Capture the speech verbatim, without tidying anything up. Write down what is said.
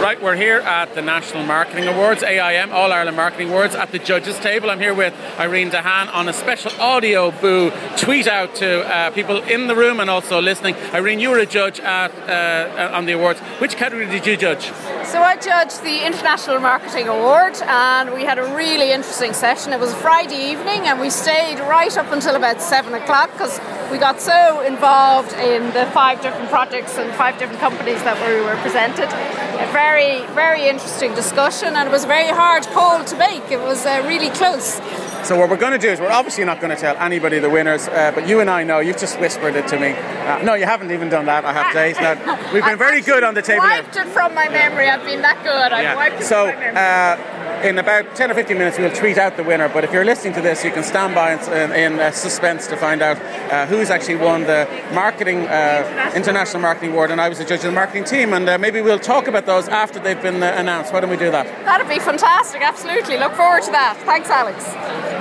Right, we're here at the National Marketing Awards, A I M, All Ireland Marketing Awards, at the judges' table. I'm here with Irene Dehan on a special audio boo tweet out to uh, people in the room and also listening. Irene, you were a judge at, uh, on the awards. Which category did you judge? So I judged the International Marketing Award, and we had a really interesting session. It was a Friday evening and we stayed right up until about seven o'clock because we got so involved in the five different projects and five different companies that we were presented. A very, very interesting discussion, and it was a very hard poll to make. It was uh, really close. So what we're going to do is, we're obviously not going to tell anybody the winners, uh, but you and I know. You've just whispered it to me. Uh, no, you haven't even done that, I have to say. Now, we've been very good on the table. I've wiped it from my memory. I've been that good. I've yeah. wiped it so, from my memory. Uh, in about ten or fifteen minutes, we'll tweet out the winner. But if you're listening to this, you can stand by in, in uh, suspense to find out uh, who's actually won the marketing uh, International Marketing Award. And I was a judge of the marketing team, and uh, maybe we'll talk about those after they've been uh, announced. Why don't we do that? That'd be fantastic. Absolutely. Look forward to that. Thanks, Alex.